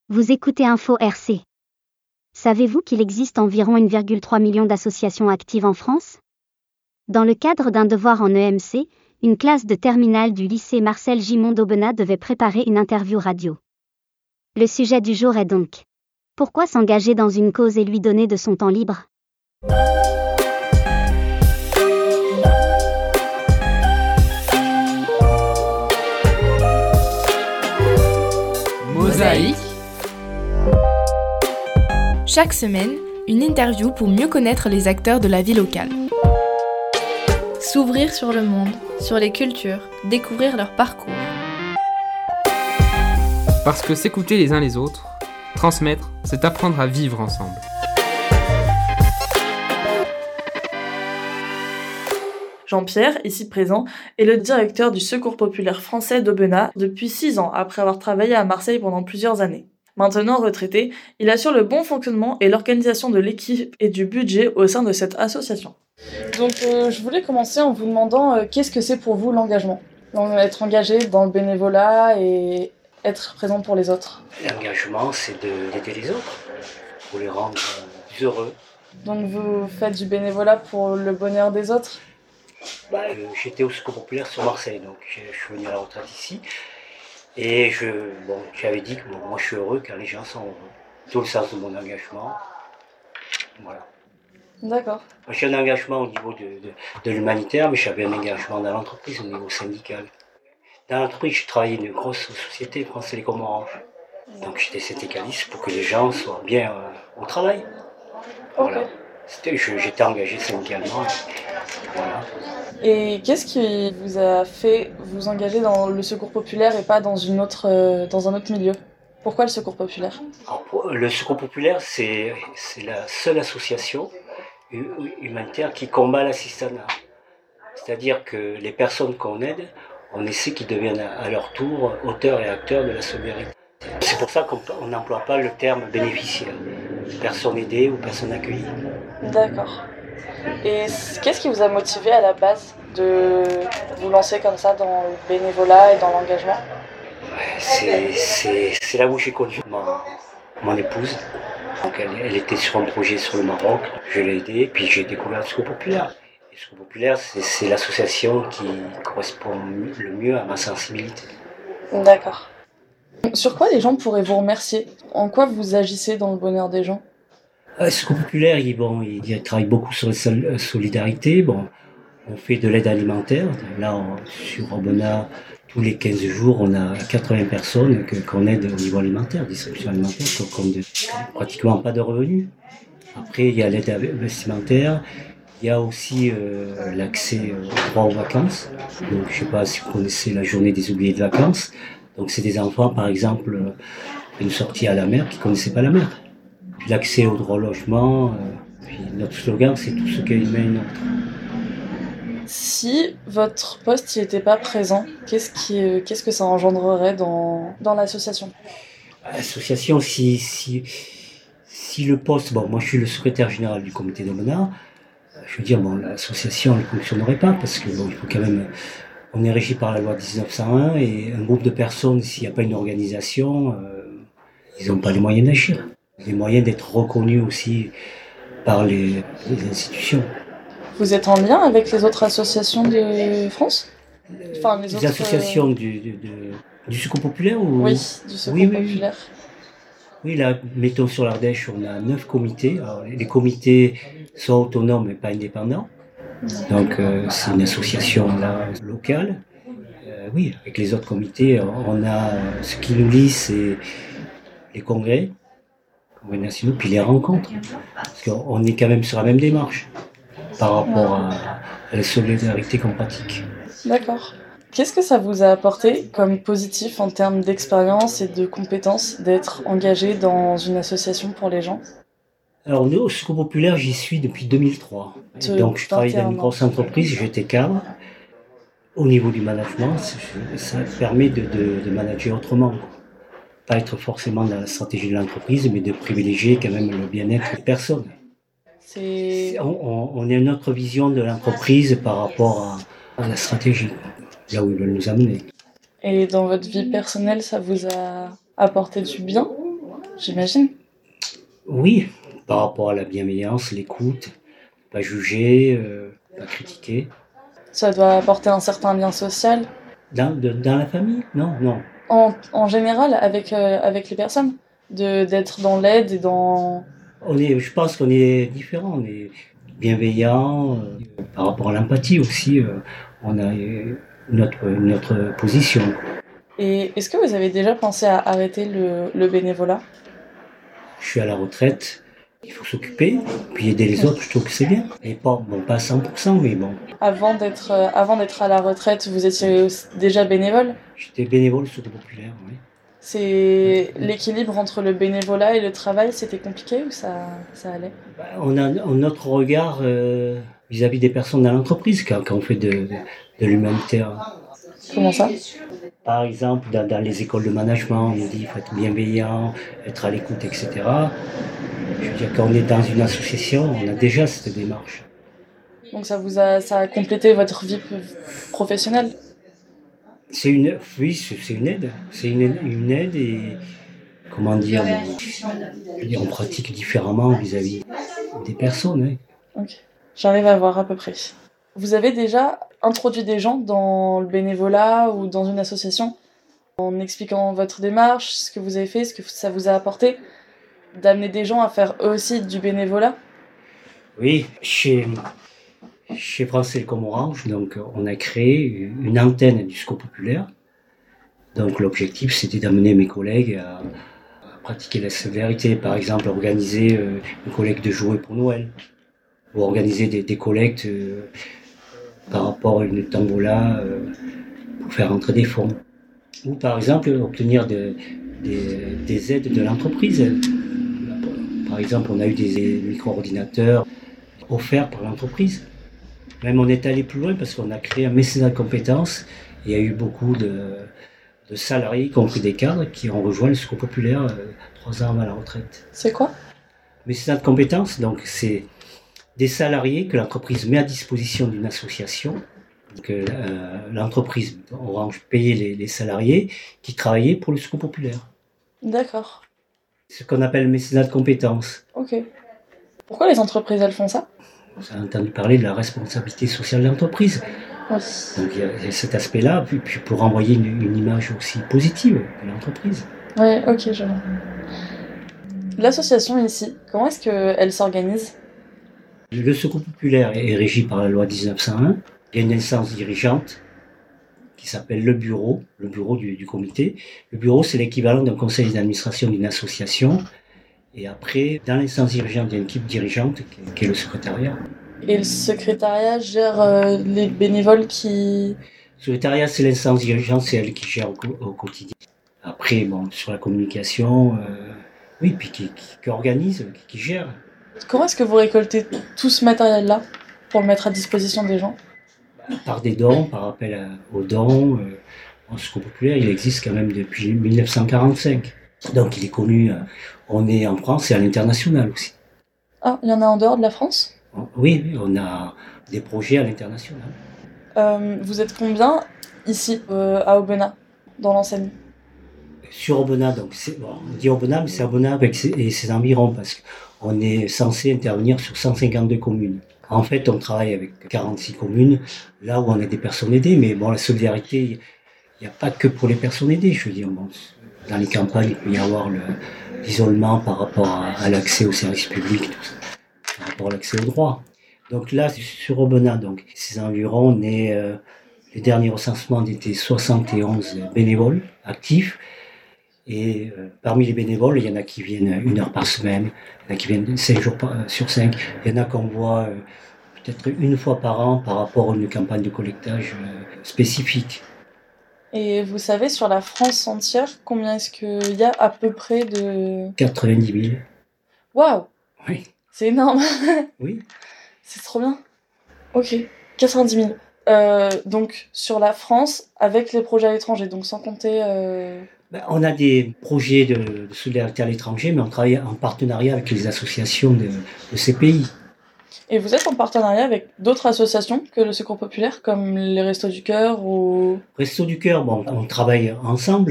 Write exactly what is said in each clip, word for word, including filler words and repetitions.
Vous écoutez Info R C. Savez-vous qu'il existe environ un virgule trois million d'associations actives en France ? Dans le cadre d'un devoir en E M C, une classe de terminale du lycée Marcel Gimond d'Aubenas devait préparer une interview radio. Le sujet du jour est donc: pourquoi s'engager dans une cause et lui donner de son temps libre ? Mosaïque. Chaque semaine, une interview pour mieux connaître les acteurs de la vie locale. S'ouvrir sur le monde, sur les cultures, découvrir leur parcours. Parce que s'écouter les uns les autres, transmettre, c'est apprendre à vivre ensemble. Jean-Pierre, ici présent, est le directeur du Secours populaire français d'Aubenas depuis six ans, après avoir travaillé à Marseille pendant plusieurs années. Maintenant retraité, il assure le bon fonctionnement et l'organisation de l'équipe et du budget au sein de cette association. Donc euh, je voulais commencer en vous demandant euh, qu'est-ce que c'est pour vous l'engagement ? Donc, être engagé dans le bénévolat et être présent pour les autres. L'engagement, c'est de, d'aider les autres, pour les rendre plus heureux. Donc vous faites du bénévolat pour le bonheur des autres ? Bah, euh, j'étais au Secours populaire sur Marseille, donc je suis venu à la retraite ici. Et je, bon, j'avais dit que bon, moi je suis heureux quand les gens sont heureux. Tout le sens de mon engagement. Voilà. D'accord. J'ai un engagement au niveau de, de, de l'humanitaire, mais j'avais un engagement dans l'entreprise au niveau syndical. Dans l'entreprise, je travaillais dans une grosse société, France Télécom Orange. Donc j'étais syndicaliste pour que les gens soient bien euh, au travail. Voilà. Okay. C'était, je, j'étais engagé syndicalement. Voilà. Et qu'est-ce qui vous a fait vous engager dans le Secours populaire et pas dans, une autre, euh, dans un autre milieu ? Pourquoi le Secours populaire ? Alors, le Secours populaire, c'est, c'est la seule association humanitaire qui combat l'assistanat. C'est-à-dire que les personnes qu'on aide, on essaie qu'ils deviennent à leur tour auteurs et acteurs de la solidarité. C'est pour ça qu'on n'emploie pas le terme bénéficiaire, personne aidée ou personne accueillie. D'accord. Et qu'est-ce qui vous a motivé à la base de vous lancer comme ça dans le bénévolat et dans l'engagement ? c'est, c'est, c'est là où j'ai connu ma, mon épouse. Donc elle, elle était sur un projet sur le Maroc, je l'ai aidée, puis j'ai découvert le Secours populaire. Le Secours populaire, c'est, c'est l'association qui correspond le mieux à ma sensibilité. D'accord. Sur quoi les gens pourraient vous remercier ? En quoi vous agissez dans le bonheur des gens ? Le Secours populaire, il, bon, il travaille beaucoup sur la solidarité. Bon, on fait de l'aide alimentaire. Là, on, sur Aubenas, tous les quinze jours, on a quatre-vingts personnes que, qu'on aide au niveau alimentaire, distribution alimentaire, comme de, pratiquement pas de revenus. Après, il y a l'aide vestimentaire. Il y a aussi euh, l'accès au droit aux vacances. Donc, je ne sais pas si vous connaissez la journée des oubliés de vacances. Donc, c'est des enfants, par exemple, euh, une sortie à la mer qui ne connaissaient pas la mer. Puis l'accès au droit au logement. Euh, puis notre slogan, c'est tout ce qui est humain est nôtre. Si votre poste n'était pas présent, qu'est-ce, qui, qu'est-ce que ça engendrerait dans, dans l'association ? L'association, si, si, si le poste... Bon, moi, je suis le secrétaire général du comité d'Aubenas. Je veux dire, bon, l'association ne fonctionnerait pas parce que bon, il faut quand même... On est régi par la loi dix-neuf cent un et un groupe de personnes, s'il n'y a pas une organisation, euh, ils n'ont pas les moyens d'agir. Les moyens d'être reconnus aussi par les, les institutions. Vous êtes en lien avec les autres associations de France ? Enfin, les, les autres, associations euh... du, du, du, du Secours populaire ou... Oui, du Secours oui, populaire. Oui, oui, là, mettons sur l'Ardèche, on a neuf comités. Alors, les comités sont autonomes mais pas indépendants. Donc euh, c'est une association là, locale. Euh, oui, avec les autres comités, on a ce qui nous lie, c'est les congrès, congrès nationaux, puis les rencontres. Parce qu'on est quand même sur la même démarche par rapport à, à la solidarité qu'on pratique. D'accord. Qu'est-ce que ça vous a apporté comme positif en termes d'expérience et de compétences d'être engagé dans une association pour les gens ? Alors nous, au Secours populaire, j'y suis depuis deux mille trois. De Donc je travaille dans une grosse entreprise, j'étais cadre. Au niveau du management, ça permet de, de, de manager autrement. Pas être forcément dans la stratégie de l'entreprise, mais de privilégier quand même le bien-être des personnes. C'est... On, on a une autre vision de l'entreprise par rapport à, à la stratégie, là où ils veulent nous amener. Et dans votre vie personnelle, ça vous a apporté du bien ? j'imagine. Oui, par rapport à la bienveillance, l'écoute, pas juger, euh, pas critiquer. Ça doit apporter un certain lien social. Dans, de, dans la famille? Non, non. En, en général, avec, euh, avec les personnes, de, d'être dans l'aide et dans... On est, je pense qu'on est différents, on est bienveillants, euh, par rapport à l'empathie aussi, euh, on a euh, notre, notre position. Et est-ce que vous avez déjà pensé à arrêter le, le bénévolat? Je suis à la retraite, il faut s'occuper, puis aider les autres, je trouve que c'est bien. Et pas, bon, pas à cent pour cent, mais bon. Avant d'être, euh, avant d'être à la retraite, vous étiez déjà bénévole? J'étais bénévole sur le populaire, oui. C'est l'équilibre entre le bénévolat et le travail, c'était compliqué ou ça, ça allait? Ben, on a notre regard euh, vis-à-vis des personnes dans l'entreprise quand, quand on fait de, de, de l'humanitaire. Comment ça? Par exemple, dans, dans les écoles de management, on nous dit qu'il faut être bienveillant, être à l'écoute, et cetera. Je veux dire, quand on est dans une association, on a déjà cette démarche. Donc ça vous a, ça a complété votre vie professionnelle? C'est une, oui, c'est une aide. C'est une, une aide et, comment dire, on, on pratique différemment vis-à-vis des personnes. Hein. Ok, j'arrive à voir à peu près. Vous avez déjà introduit des gens dans le bénévolat ou dans une association en expliquant votre démarche, ce que vous avez fait, ce que ça vous a apporté, d'amener des gens à faire eux aussi du bénévolat? Oui, chez, chez France Télécom Orange, donc, on a créé une antenne du Secours populaire. Donc l'objectif, c'était d'amener mes collègues à, à pratiquer la solidarité, par exemple organiser euh, une collecte de jouets pour Noël, ou organiser des, des collectes euh, par rapport à une tombola euh, pour faire entrer des fonds. Ou par exemple obtenir de, des, des aides de l'entreprise. Par exemple, on a eu des micro-ordinateurs offerts par l'entreprise. Même on est allé plus loin parce qu'on a créé un mécénat de compétences. Il y a eu beaucoup de, de salariés, y compris des cadres, qui ont rejoint le Secours populaire euh, trois ans avant la retraite. C'est quoi? Mécénat de compétences, donc c'est des salariés que l'entreprise met à disposition d'une association. Donc, euh, l'entreprise Orange payait les, les salariés qui travaillaient pour le Secours populaire. D'accord. Ce qu'on appelle le mécénat de compétences. Ok. Pourquoi les entreprises, elles font ça? Vous avez entendu parler de la responsabilité sociale de l'entreprise. Oui. Donc il y, a, il y a cet aspect-là, puis, puis pour envoyer une, une image aussi positive de l'entreprise. Oui, ok, je vois. L'association ici, comment est-ce qu'elle s'organise? Le Secours populaire est régi par la loi dix-neuf cent un. Il y a une instance dirigeante qui s'appelle le bureau, le bureau du, du comité. Le bureau, c'est l'équivalent d'un conseil d'administration d'une association. Et après, dans l'instance dirigeante, il y a une équipe dirigeante qui est, qui est le secrétariat. Et le secrétariat gère euh, les bénévoles qui... Le secrétariat, c'est l'instance dirigeante, c'est elle qui gère au, au quotidien. Après, bon, sur la communication, euh, oui, puis qui, qui, qui organise, qui, qui gère. Comment est-ce que vous récoltez tout ce matériel-là pour le mettre à disposition des gens? Par des dons, par appel à, aux dons. Euh, le Secours populaire, il existe quand même depuis dix-neuf cent quarante-cinq. Donc il est connu, euh, on est en France et à l'international aussi. Ah, il y en a en dehors de la France? Oui, on a des projets à l'international. Euh, vous êtes combien ici, euh, à Aubenas, dans l'enseigne? Sur Aubenas, donc c'est, bon, on dit Aubenas, mais c'est Aubenas avec ses, et ses environs, parce qu'on est censé intervenir sur cent cinquante-deux communes. En fait, on travaille avec quarante-six communes, là où on a des personnes aidées, mais bon, la solidarité, il n'y a pas que pour les personnes aidées, je veux dire. Bon, dans les campagnes, il peut y avoir le, l'isolement par rapport à, à l'accès aux services publics, tout ça, par rapport à l'accès aux droits. Donc là, sur Aubenas, donc, ces environs, on est, euh, les derniers recensements étaient soixante et onze bénévoles actifs. Et euh, parmi les bénévoles, il y en a qui viennent une heure par semaine, il y en a qui viennent cinq jours par, euh, sur cinq, il y en a qu'on voit euh, peut-être une fois par an par rapport à une campagne de collectage euh, spécifique. Et vous savez, sur la France entière, combien est-ce qu'il y a à peu près de... quatre-vingt-dix mille. Waouh! Oui. C'est énorme. Oui. C'est trop bien. Ok, quatre-vingt-dix mille. Euh, donc, sur la France, avec les projets à l'étranger, donc sans compter... Euh... Ben, on a des projets de, de solidarité à l'étranger, mais on travaille en partenariat avec les associations de, de ces pays. Et vous êtes en partenariat avec d'autres associations que le Secours populaire, comme les Restos du Cœur ou... Restos du Cœur, bon, on travaille ensemble.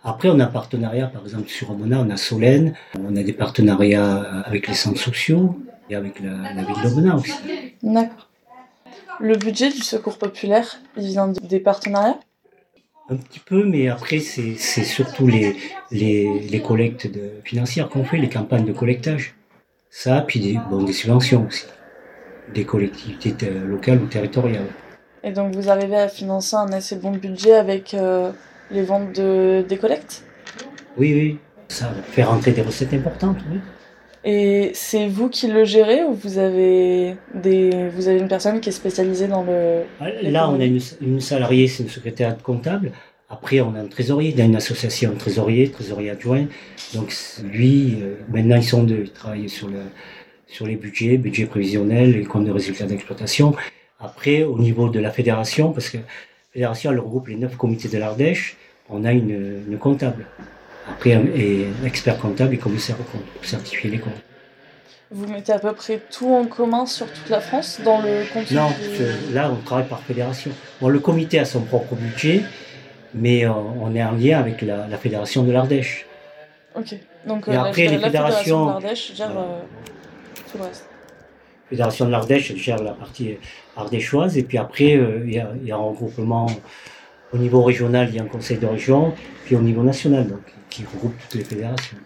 Après, on a un partenariat, par exemple, sur Aubenas, on a Solène, on a des partenariats avec les centres sociaux et avec la, la ville d'Aubenas aussi. D'accord. Le budget du Secours populaire, il vient des partenariats ? Un petit peu, mais après, c'est, c'est surtout les, les, les collectes de, financières qu'on fait, les campagnes de collectage. Ça, puis des, bon, des subventions aussi, des collectivités t- locales ou territoriales. Et donc vous arrivez à financer un assez bon budget avec euh, les ventes de, des collectes ? Oui, oui, ça fait rentrer des recettes importantes, oui. Et c'est vous qui le gérez ou vous avez, des, vous avez une personne qui est spécialisée dans le... Là, on a une, une salariée, c'est une secrétaire comptable. Après, on a un trésorier, il y a une association, un trésorier, trésorier adjoint. Donc lui, euh, maintenant ils sont deux, ils travaillent sur, le, sur les budgets, budget prévisionnel, les comptes de résultats d'exploitation. Après, au niveau de la fédération, parce que la fédération elle regroupe les neuf comités de l'Ardèche, on a une, une comptable. Après, un, et un expert comptable et commissaire au compte pour certifier les comptes. Vous mettez à peu près tout en commun sur toute la France dans le compte ? Non, du... là on travaille par fédération. Bon, le comité a son propre budget, mais euh, on est en lien avec la, la fédération de l'Ardèche. Ok, donc et euh, après, la, les la fédération fédérations, de l'Ardèche gère euh, tout le reste. La fédération de l'Ardèche elle gère la partie ardéchoise, et puis après euh, il y a, il y a un regroupement au niveau régional, il y a un conseil de région, puis au niveau national, donc qui regroupe toutes les fédérations.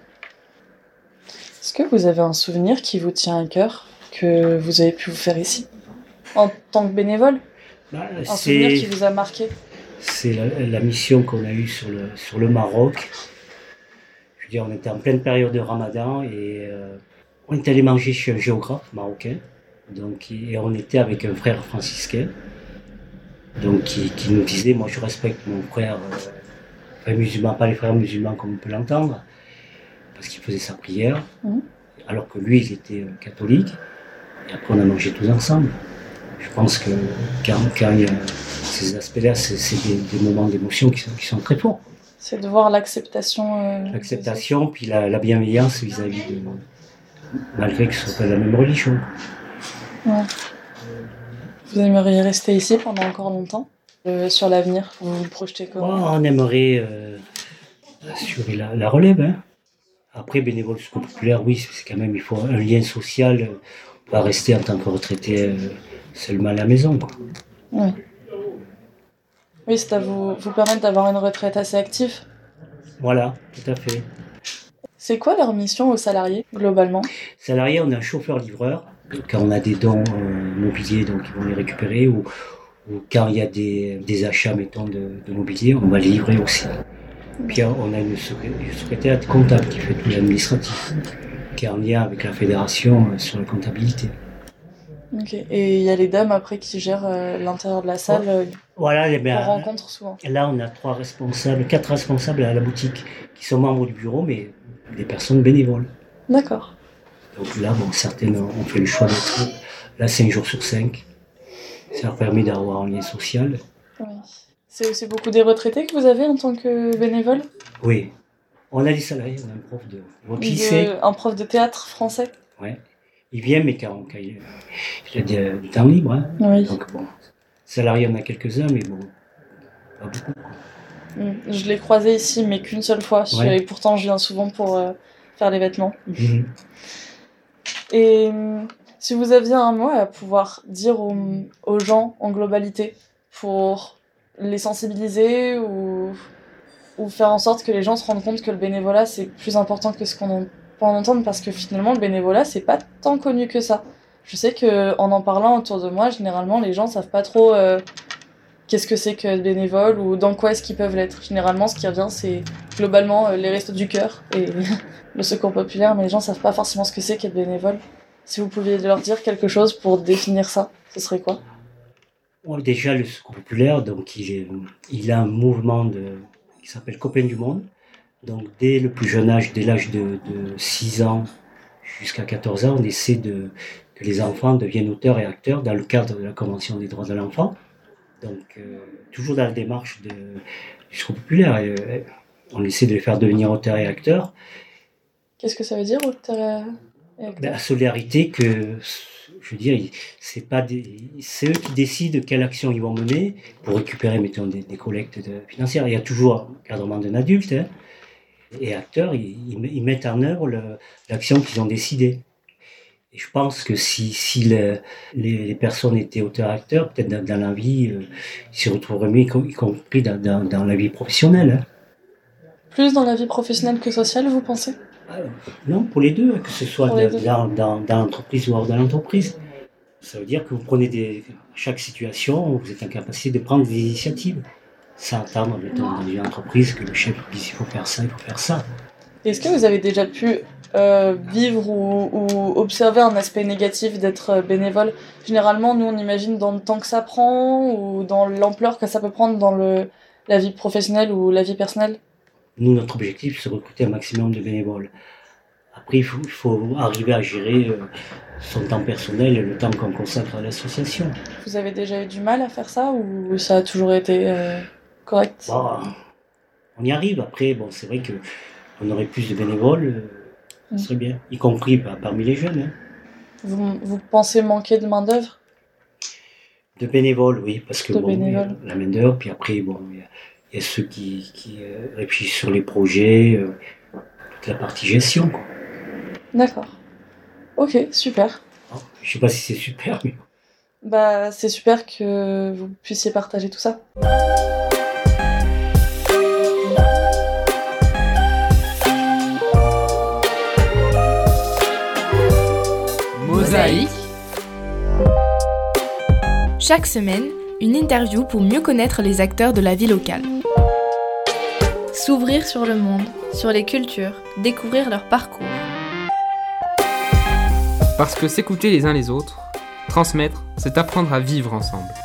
Est-ce que vous avez un souvenir qui vous tient à cœur, que vous avez pu vous faire ici, en tant que bénévole ? Bah, Un c'est, souvenir qui vous a marqué ? C'est la, la mission qu'on a eue sur le, sur le Maroc. Je veux dire, on était en pleine période de Ramadan et euh, on est allé manger chez un géographe marocain. Donc, et on était avec un frère franciscain, donc qui, qui nous disait, moi je respecte mon frère, euh, frère musulman, pas les frères musulmans comme on peut l'entendre, parce qu'il faisait sa prière, mmh. alors que lui il était euh, catholique. Et après on a mangé tous ensemble. Je pense que quand, quand il y a ces aspects-là, c'est, c'est des, des moments d'émotion qui sont, qui sont très forts. C'est de voir l'acceptation. Euh, L'acceptation, puis la, la bienveillance vis-à-vis de, malgré que ce soit pas la même religion. Ouais. Vous aimeriez rester ici pendant encore longtemps ? euh, Sur l'avenir, vous vous projetez comment ? Oh, on aimerait euh, assurer la, la relève. Hein. Après, bénévole Secours populaire, oui, c'est quand même, il faut un lien social. On ne pas rester en tant que retraité euh, seulement à la maison. Quoi. Oui. Oui, c'est à vous, vous permettre d'avoir une retraite assez active. Voilà, tout à fait. C'est quoi leur mission aux salariés, globalement ? Salariés, on a un chauffeur-livreur. Quand on a des dons euh, mobiliers, donc ils vont les récupérer, ou, ou quand il y a des, des achats, mettons, de, de mobilier, on va les livrer aussi. Puis on a une secrétaire comptable qui fait tout l'administratif, qui est en lien avec la fédération euh, sur la comptabilité. Ok. Et il y a les dames après qui gèrent euh, l'intérieur de la salle. Euh, voilà, les ben, on rencontre souvent. Là, on a trois responsables, quatre responsables à la boutique qui sont membres du bureau, mais des personnes bénévoles. D'accord. Donc là, bon, certaines ont fait le choix d'être là cinq jours sur cinq. Ça leur permet d'avoir un lien social. Oui. C'est aussi beaucoup des retraités que vous avez en tant que bénévole ? Oui. On a des salariés, on a un prof de... Bon, qui de, sait un prof de théâtre français ? Ouais. Il vient, mais quand, quand il, il a du, du temps libre. Hein. Oui. Donc bon, salariés, on a quelques-uns, mais bon, pas beaucoup. Mmh. Je l'ai croisé ici, mais qu'une seule fois. Ouais. Et pourtant, je viens souvent pour euh, faire les vêtements. Mmh. Et euh, si vous aviez un mot à pouvoir dire aux, aux gens en globalité pour les sensibiliser ou, ou faire en sorte que les gens se rendent compte que le bénévolat c'est plus important que ce qu'on en, peut en entendre, parce que finalement le bénévolat c'est pas tant connu que ça. Je sais que en en parlant autour de moi, généralement les gens savent pas trop euh, qu'est-ce que c'est que être bénévole ou dans quoi est-ce qu'ils peuvent l'être. Généralement ce qui revient c'est globalement euh, les restos du cœur et le secours populaire, mais les gens savent pas forcément ce que c'est qu'être bénévole. Si vous pouviez leur dire quelque chose pour définir ça, ce serait quoi ? Bon, déjà, le secours populaire, donc il, est, il a un mouvement de, qui s'appelle Copains du Monde. Donc dès le plus jeune âge, dès l'âge de, de six ans jusqu'à quatorze ans, on essaie de, que les enfants deviennent auteurs et acteurs dans le cadre de la Convention des droits de l'enfant. Donc euh, toujours dans la démarche de, du secours populaire, euh, on essaie de les faire devenir auteurs et acteurs. Qu'est-ce que ça veut dire, auteurs et acteurs ? Ben, la solidarité, que, je veux dire, c'est pas des, c'est eux qui décident quelle action ils vont mener pour récupérer, mettons, des, des collectes de, financières. Il y a toujours un encadrement d'un adulte, hein, Et acteurs, ils, ils mettent en œuvre le, l'action qu'ils ont décidée. Et je pense que si, si le, les, les personnes étaient auteurs-acteurs, peut-être dans, dans la vie, euh, ils s'y retrouveraient mieux, y compris dans, dans, dans la vie professionnelle. Hein. Plus dans la vie professionnelle que sociale, vous pensez ? euh, Non, pour les deux, que ce soit de, dans, dans, dans l'entreprise ou hors de l'entreprise. Ça veut dire que vous prenez des, chaque situation, vous êtes en capacité de prendre des initiatives, sans attendre dans une entreprise que le chef dise il faut faire ça, il faut faire ça. Est-ce que vous avez déjà pu euh, vivre ou, ou observer un aspect négatif d'être bénévole ? Généralement, nous on imagine dans le temps que ça prend ou dans l'ampleur que ça peut prendre dans le, la vie professionnelle ou la vie personnelle. Nous, notre objectif, c'est de recruter un maximum de bénévoles. Après, il faut, il faut arriver à gérer euh, son temps personnel et le temps qu'on consacre à l'association. Vous avez déjà eu du mal à faire ça ou ça a toujours été euh, correct ? Bon, on y arrive. Après, bon, c'est vrai qu'on aurait plus de bénévoles, euh, ça serait bien, y compris bah, parmi les jeunes. Hein. Vous, vous pensez manquer de main-d'œuvre ? De bénévoles, oui, parce que de bon, bénévoles. la main-d'œuvre, puis après, bon, il y a, il y a ceux qui, qui euh, réfléchissent sur les projets, euh, toute la partie gestion, quoi. D'accord. Ok, super. Alors, je sais pas si c'est super, mais... Bah, c'est super que vous puissiez partager tout ça. Mosaïque. Chaque semaine, une interview pour mieux connaître les acteurs de la vie locale. S'ouvrir sur le monde, sur les cultures, découvrir leur parcours. Parce que s'écouter les uns les autres, transmettre, c'est apprendre à vivre ensemble.